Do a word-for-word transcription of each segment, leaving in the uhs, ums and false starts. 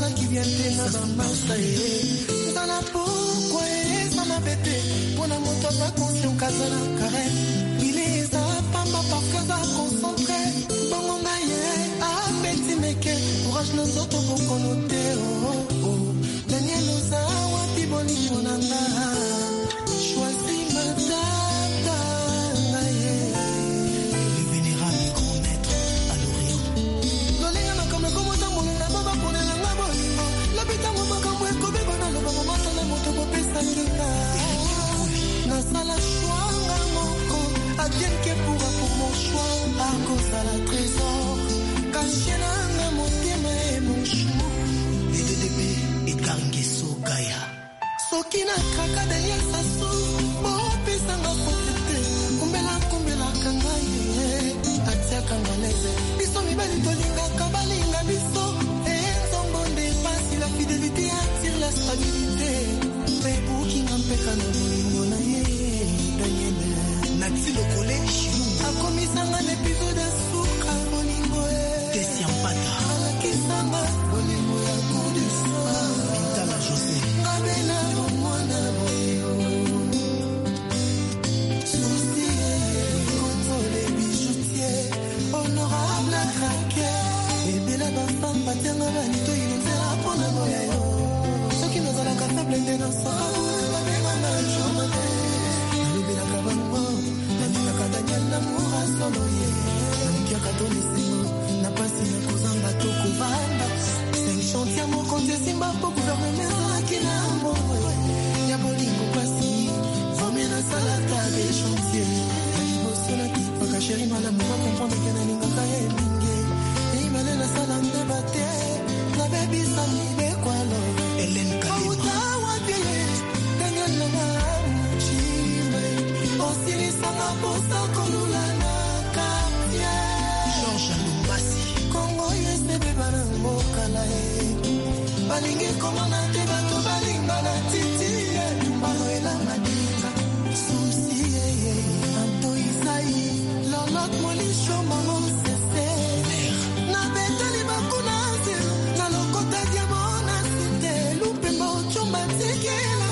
ça qui vient de la massa dans la pourquoi ça m'a bêté pour la moto pas conscient casala carré il est ça pas parce que ça concentré bon on a a petit mec courage nous autres pour connoter oh oh Daniel Oza wapi boni monanga choisis ma data naye le vénérable grand maître à l'Orient lolenga na comme comme ta monanga baba pour la ngabo la bita mo baka mo ko be bana lo baba mata na moto ko pesa kinga na sala choanga moko adien que pourra pour mon choix à cause à la trésor caché na mon tema et mon chou et de bébé et Gangeso Gaya Sokina kaka Daniel Sassou bo pesa nga fotete kumbela kumbela kanga ye atia kanga leze biso mi bali tolinga kabalinga biso et tombonde passe la fidélité attire la stabilité mais pour qui n'empêche pas nos na ye Daniel Nati le collège a commis ça un épisode de souka bolingo Tessia Mpata ala kisama bolingo ya coup du soir Bintala José Abena mwana boyo souci contrôle bijoutier honorable craquer et de la bafam batanga banito inondela pona boya yo soki nazala ka faible de na sa la bema na jomate alobela ka bango na nina ka Daniel na mura solo ye na mikia katolisimo na pasi na kozanga to kovanda cinq chantiers mo konte simba po gouvernement akina mo ya bolingo pasi vomé na salata des chantiers ni bosona ki paka chéri mala mo comprendre que na ninga ka ye mingi et mala na sala ndebate na baby sami be kwa lo Hélène Kalima wa vie Daniel na chime osili sanga posa kolula na kapia Georges Lumbasi Congo yese be bana mokala e balinge komana te bato balinga na titi baroela madinga souci eh anto isai lolot molisho mamo sese na betali bakuna na lokota diamona site lupe mocho matikela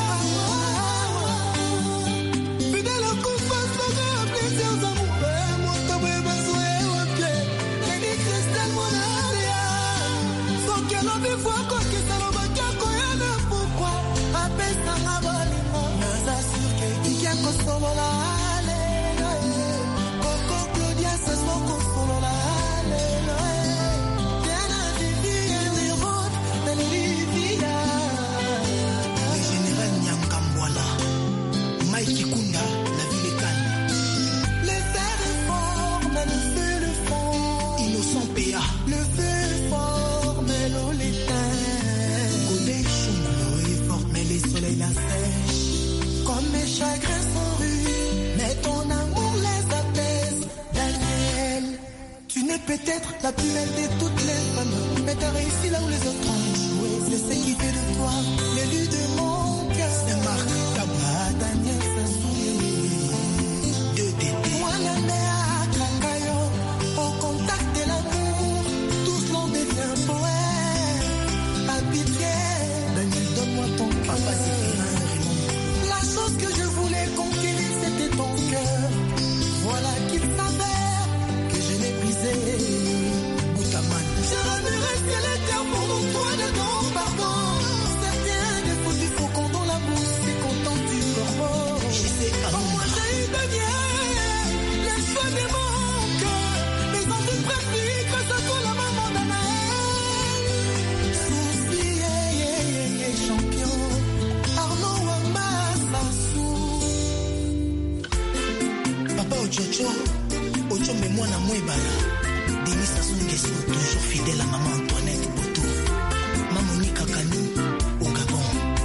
fidèle kufa soga plaisir d'amour moto bebe zoe au pied les cristal monaria faut que l'on vive quoi que ça va kako yana pourquoi apesa ngabalimo naza surke ikia kosolola ale Coco Claudia se so kosolola ale Diana Vivi et Rod de Livia le général Nyangambwala Mike Kunda la ville calme les airs est fort mais le feu le fond innocent P A le feu est fort mais l'eau l'éteint Godé Chunglo est fort mais les soleils la sèchent comme mes chagrins sont rudes mais ton amour les apaise Daniel tu n'es peut-être la plus belle de toutes les femmes mais t'as réussi là où les autres ont échoué c'est ce qui fait de toi l'élu de mon cœur c'est Marc Taba Daniel Sassou de Dédé Mwana mea Kangayo au contact de l'amour tous l'on devient poète habitué Daniel donne-moi ton cœur la chose que je voulais conquérir c'était ton cœur voilà qu'il s'avère que je l'ai brisé Boutaman je remuerai ciel et terre pour nous toi de ton pardon certains défauts du faucon dans la bouche c'est content du corbeau je sais pas moi j'ai eu Daniel les choix de mon cœur mes envies préférées grâce à toi la maman d'Anaël souci yeah, yeah, yeah, yeah, champion Arnaud Wamba Sassou Papa Ochocho Ocho me mwana mwebala Denis Sassou Nguesso toujours fidèle à maman Antoinette Boto Maman Nika Kani au Gabon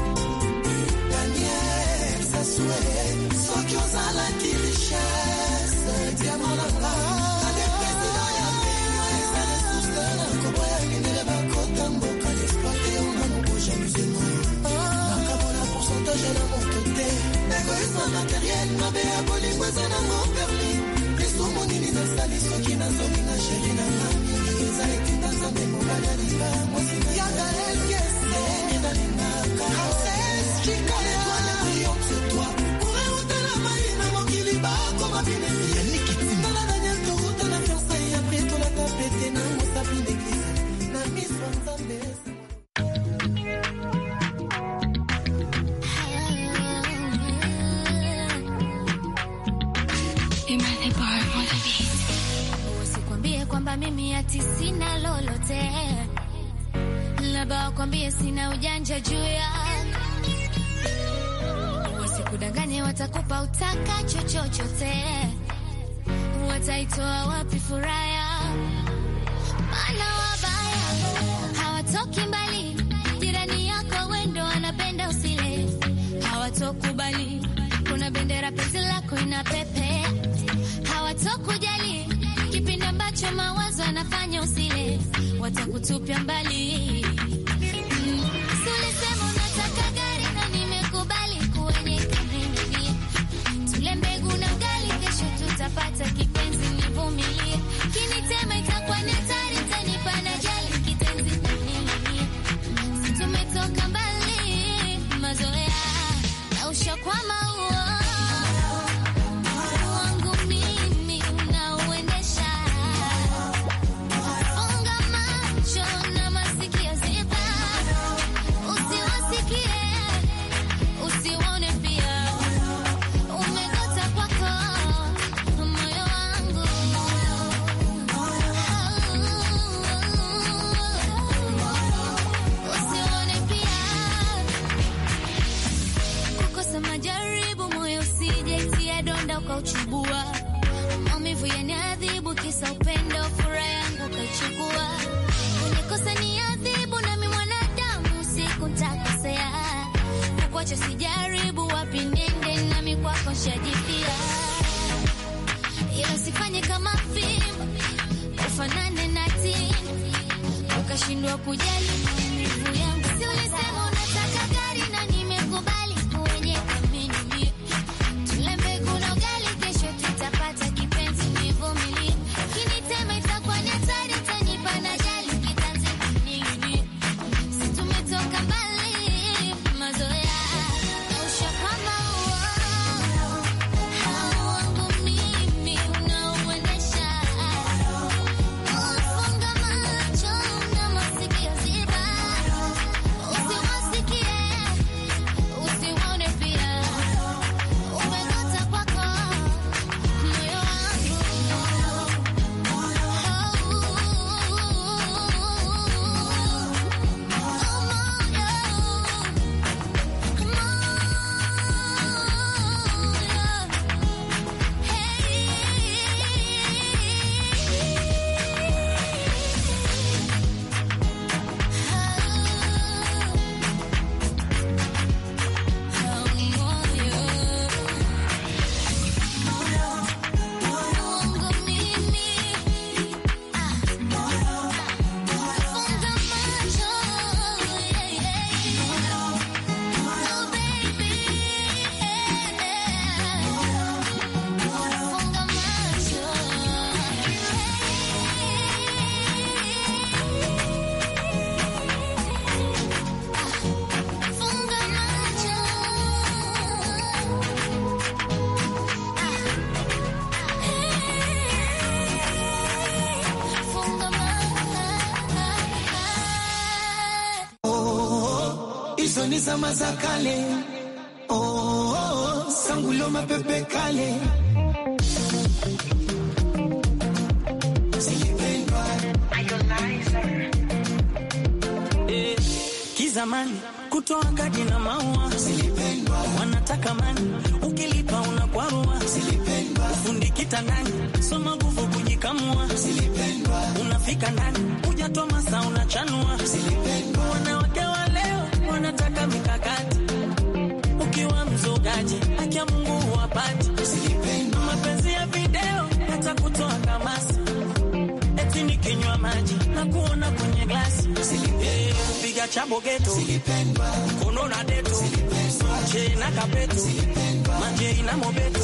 Daniel Sassou Soki ozala ki richesse Diamant la la Ade président ya peyo Eza les soustana Kobo ya kinele bakota mboka L'exploité on a mon bouche amusez-moi Nakabona pourcentage na mon côté Égoïsme matériel Mabe ya bolingo eza na mon perli Lisumu nini nasali soki nazomi na chéri na mami Eza ekita nzambe mobali ya liba Mwasi ya Gaël kwamba mimi ati sina lolote, labda wakwambie sina ujanja juu ya wasikudanganye, watakupa utakacho chochote, wataitoa wapi furaha? Maana wabaya hawatoki mbali, jirani yako wendo wanapenda usile, hawatokubali kuna bendera penzi lako inapepe, hawatokujali kipindi ambacho mawazo yanafanya usile, watakutupia mbali. Mm. Sulisema unataka gari na nimekubali kwenye kamili, tule mbegu na ugali, kesho tutapata kipenzi, nivumilie, kinitema itakuwa ni hatari, tanipa na jali kitenzi nini, si tumetoka mbali, mazoea na ushakwama huo uchubua, maumivu yaniadhibu, kisa upendo, furaha yangu kachukua, unikosa ni adhibu, nami mwanadamu siku nitakosea, kukuacha sijaribu, wapi nende, nami kwako shajifia, ila sifanye kama fimbo ufanane na tini, ukashindwa kujali maumivu yangu. Si ulisema unataka gari na nimekubali kwenye kamini, ni zama za kale, oh, oh, sangulo mapepe kale, eh, kizamani kutoa kadi na maua, wanataka mani, ukilipa unakwarua, fundi kitandani, soma nguvu kujikamua, unafika ndani, hujatoa masaa unachanua, wanawake wa leo wanataka mikakati, ukiwa mzogaji haki ya Mungu huwapati, mapenzi ya video hata kutoa kamasi, eti nikinywa maji na kuona kwenye glasi, eh, kupiga chabo geto, kono na deto, che na kapeto, maje na mobeto,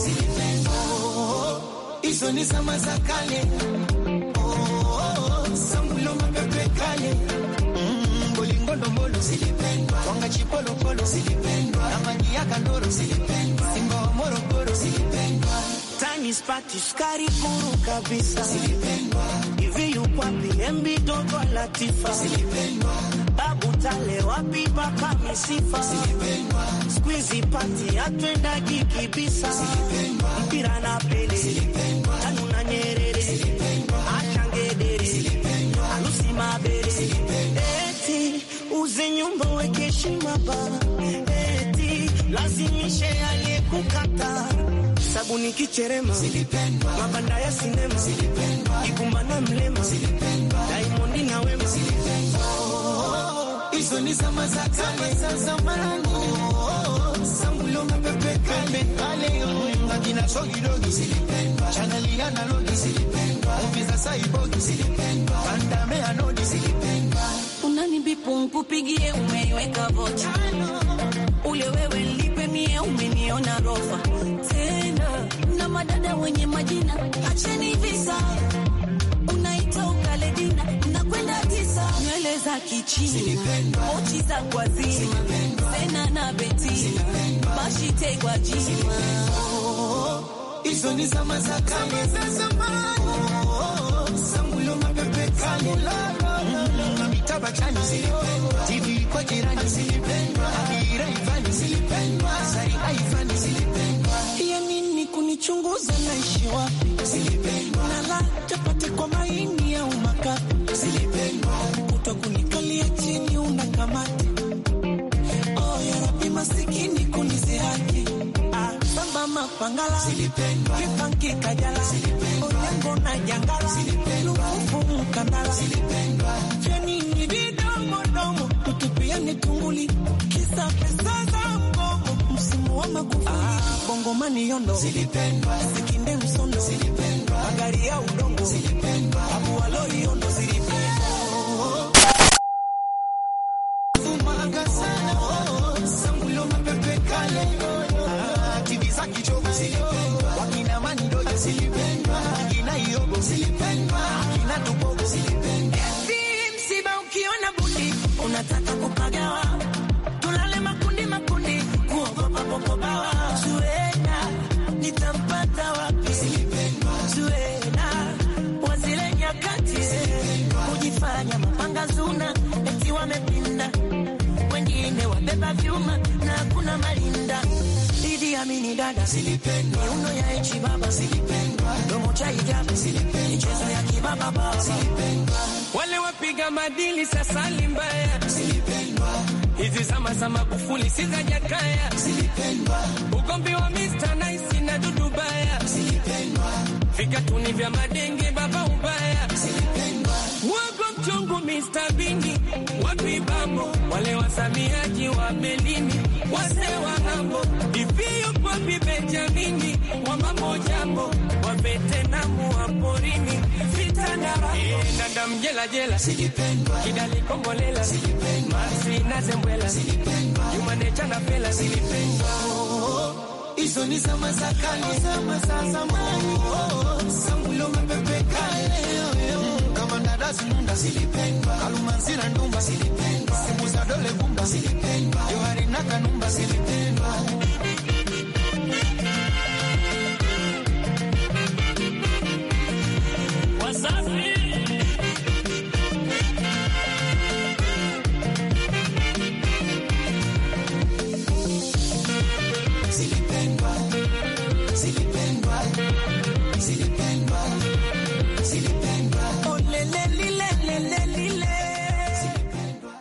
hizo ni zama za kale, oh, oh, sangulo mapepe kale, mm, bolingondo mbolo silipendwa, wanga chipolo polo silipendwa, amani ya kandoro silipendwa, simba wa Morogoro silipendwa, tani spati skari kuru kabisa silipendwa, hivi yupapi embi dogo latifa silipendwa, babu tale wapi papa misifa silipendwa, squeezy party atwenda kikibisa silipendwa, mpira na pele silipendwa, tanu na Nyerere silipendwa, achangedere Uze nyumba weke heshima ba, eti lazimishe aliyekukata. Sabuni kicherema silipendwa, mabanda ya sinema silipendwa, ikumbana mlema silipendwa, Diamond na Wema silipendwa. Hizo ni zama za kale za zamani. Sambulo mapepe kale kale yo, ngina shogi dogi silipendwa, chaneli analogi silipendwa, ofisa saibogi silipendwa, bandame anodi silipendwa. Unanibipu nkupigie umeiweka vocha, ule wewe lipe mie umeniona rofa. Tena na madada wenye majina acheni visa, unaita ukaledina unakwenda tisa. Nywele za kichina, mochi za kwa zima, Sena na Betina, bashi tegwa jima. Hizo ni zama za kale za zamani. Sambulo mapepe kale na mitaba chani silipendwa, T V kwa jirani silipendwa, Akira Ivani silipendwa, Sari Aivani silipendwa. Ya nini kunichunguza naishi wapi silipendwa, nala chapati kwa maini au makapi silipendwa, utakunikalia chini unakamati. Oh ya Rabbi masikini kunizihaki, ah samba mapangala silipendwa, kipanki kajala silipendwa, onyango na jangala silipendwa, lufufu mkandala silipendwa. Jeni ni vidomo domo kutupia ni tunguli, kisa pesa za mgomo msimu wa makufuli. Ah bongo mani yondo silipendwa, sikinde msondo silipendwa, magari ya udongo silipendwa, abu waloi yondo silipendwa. Fumaga sana sambulo mapepe kale, tibiza kichogo silipendwa, wakina mani doja silipendwa, wakina iyogo silipendwa, wakina tupogo silipendwa. Msiba ukiona bundi unataka kupagawa, tulale makundi makundi kuogopa popo bawa. Zuena nitampata wapi silipendwa, Zuena wazile nyakati kujifanya mapanga zuna, eti wamepinda wengine wabeba vyuma na kuna malinda. Idi amini dada silipendwa, miuno ya echi baba silipendwa, domo cha hijabu silipendwa, michezo ya kibaba baba silipendwa. Wale wapiga madili sasa limbaya silipendwa, hizi zama za Magufuli sizajakaya silipendwa, ugombi wa mister Nice na Dudu Baya silipendwa, vikatuni vya madenge baba ubaya silipendwa, wago mchungu mister Bini wapi bambo, wale wasamiaji wa Melini wase wa hambo, ifiyo kwa Benjamini wa mambo jambo, wa Vetenamu wa porini vitandara. E, nanda mjela jela silipendwa, kidali kombolela silipendwa, Marsi na Zembwela silipendwa, Jumanecha na Pela silipendwa. Hizo ni zama za kale, zama za zamani. Sambulo mapepe kale, kama ndada zinunda silipendwa, Kalumanzira ndumba silipendwa, simu za dole gumba silipendwa, Johari na Kanumba silipendwa. Wasafi silipendwa, silipendwa, silipendwa, silipendwa. Oh le le li le le le li le silipendwa.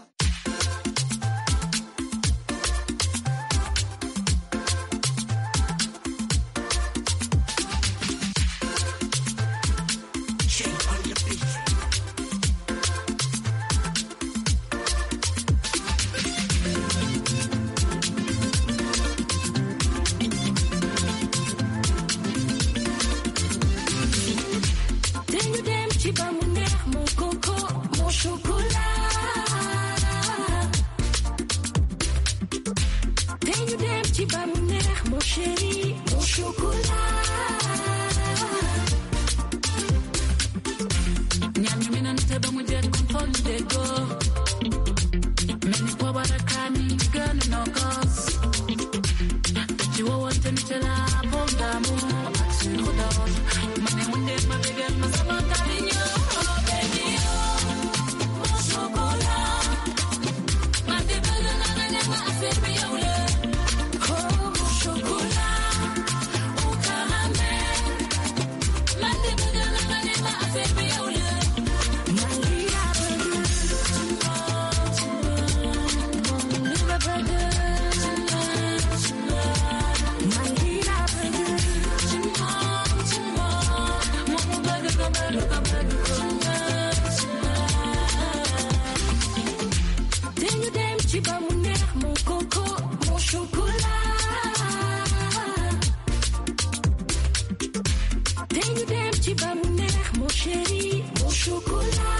tu bats mon air, mon coco, mon chocolat. Dame you dame, tu bats mon air, mon chéri, mon chocolat.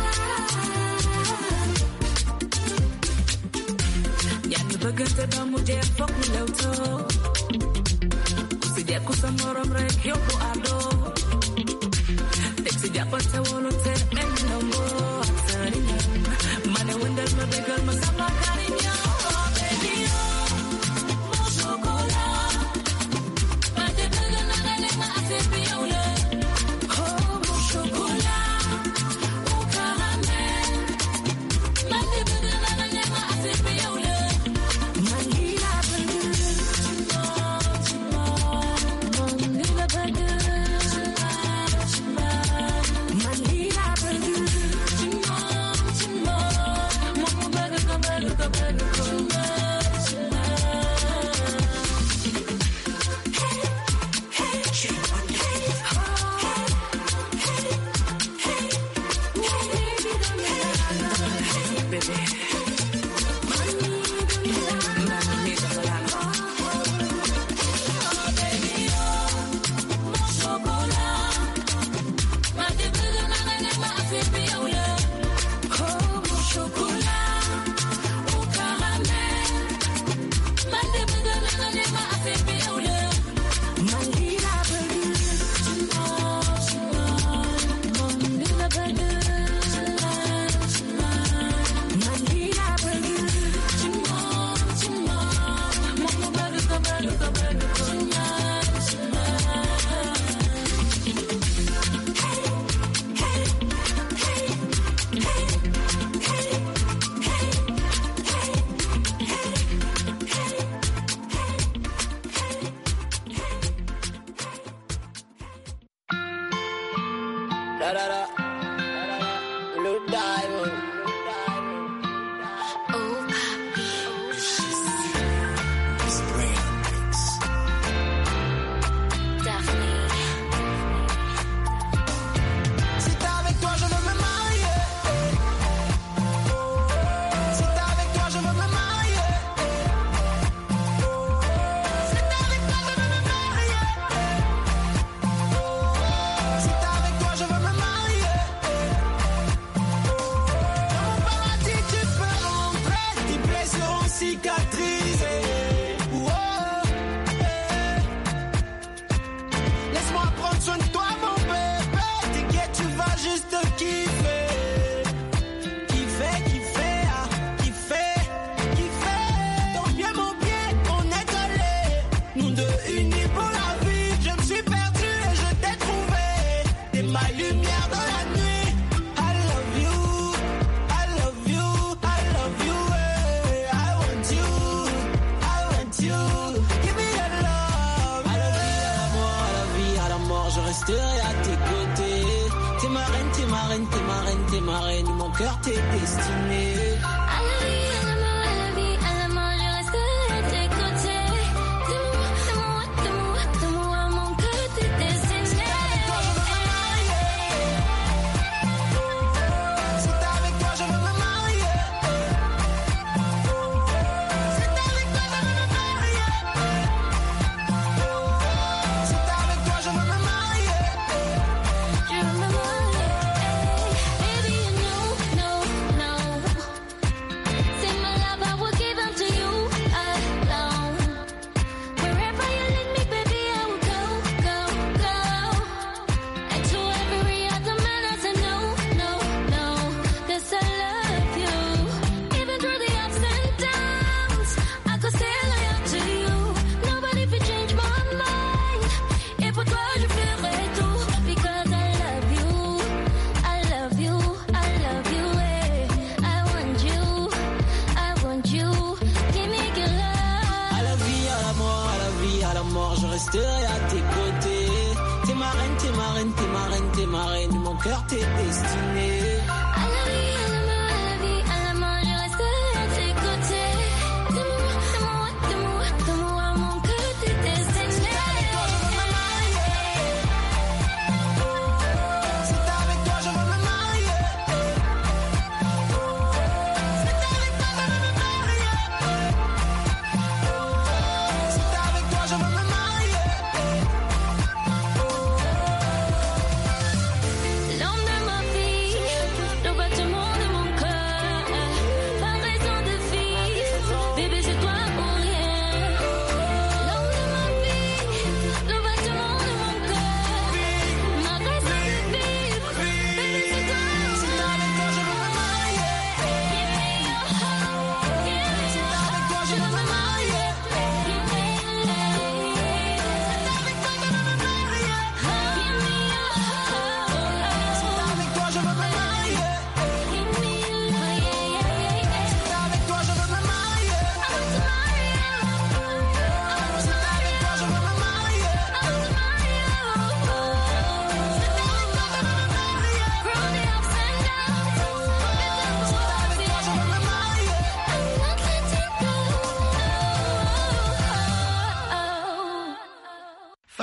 Yani bagante ba mu def fok mu lewto. Si dia ko sa morom rek yoko ado. Tek si dia ko te wolo te en no mo. Mane wendal ma begal ma sama cariño. Oh baby oh, mon chocolat. Ma te bella na na ma ase piole. Oh mon chocolat, au caramel. Ma te bella na na ma ase piole. Man lila belle, man lila belle, man lila belle.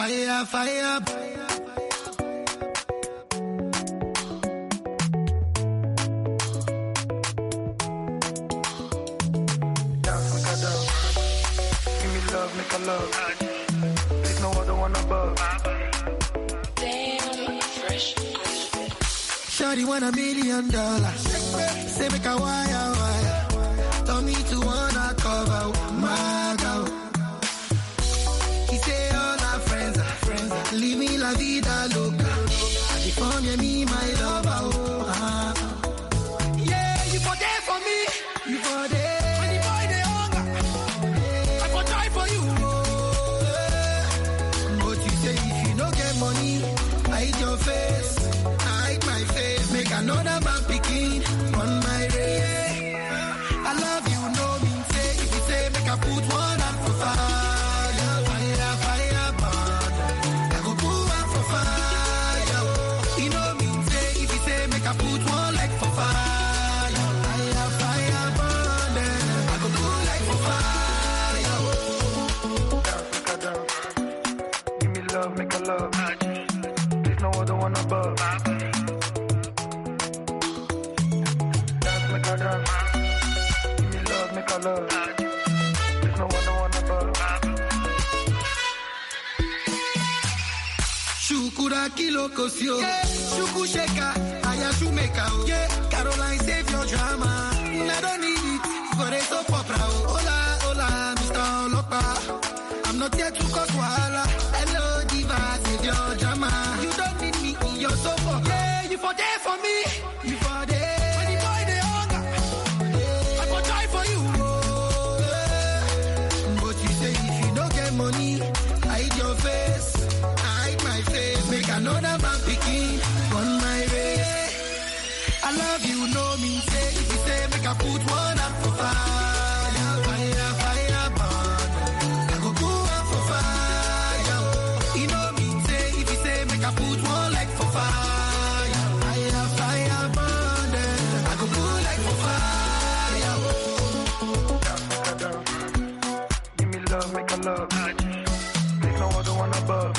fire, fire. Dance, make a dance. Give me love, make a love. There's no other one above. Damn, fresh. Shawty want a million dollars. Say make a wire, wire. Tell me to wanna cover my girl. He say all our friends are friends. Leave me la vida loca. I found you, me, my lover. Oh, uh. Yeah, you for there for me. You for there. When the boy they hunger, I for try for you. Oh, yeah. But you say if you don't get money, I hide your face. I hide my face. Make another man picking on my race. I love you, no mean say. If you say make I put one hand for fire, fire, fire, burn. I go put one for fire. You know mean say. If you say make I put one leg for fire, fire, fire, burn. I go put leg for fire. Dance, make a dance. Give me love, make a love. There's no other one above. Dance, make a dance. Make a love. There's no one, no one above. Shukura kilo kosio. Shuku sheka, aya shumeka. Yeah, Caroline save your drama. I don't need it for a soap opera. Hola, hola, Mister Olopa. I'm not here to cause wahala. Hello, diva, save your drama. You don't need me in your soap opera. Yeah, you for there for me. You for there. Money, hide your face, hide my face. Make another man picking on my race. I love you, no mean say. If you say make I put one up for fire, fire, fire, burn. I go put one for fire. You know mean say. If you say make I put one like for fire, fire, fire, burn. I go put like for fire. Dance, make a dance. Give me love, make a love. No other one above.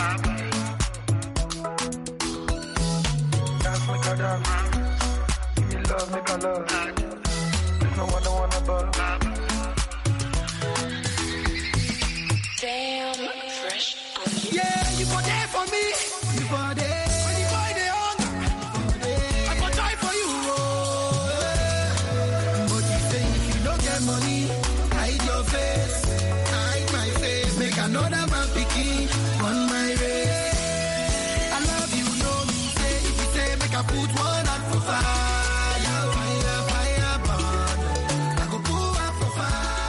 Dance, make a dance. Give me love, make a love. There's no other one above. Damn, fresh. Yeah, you for there for me. You for there. When the boy they hunger, I for try for you. Oh, yeah. But you say if you don't get money, hide your face, hide my face. Make another man picking on my race. I love you, no me say. If you say make I put one